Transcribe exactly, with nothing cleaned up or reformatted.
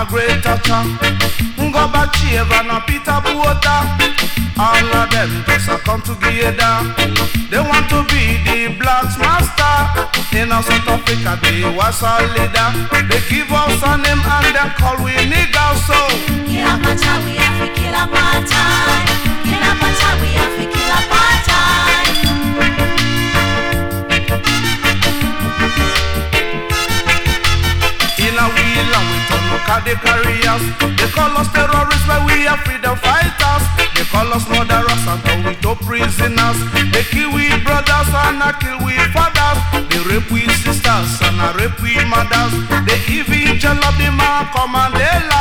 Margaret Thatcher, Gorbachev and Peter Botha. All of them just a come together. They want to be the blacks master. In South Africa they was a leader. They give us a name and they call we niggas. So kill apartheid, we have to kill apartheid. Kill apartheid, we have to kill apartheid. In a wheel and we turn look at the careers. They call us terrorists but we are freedom fighters. They call us murderers and throw we to prisoners. They kill we brothers and I kill we fathers. They rape we sisters and I rape we mothers. They even jail up the man come and they lie.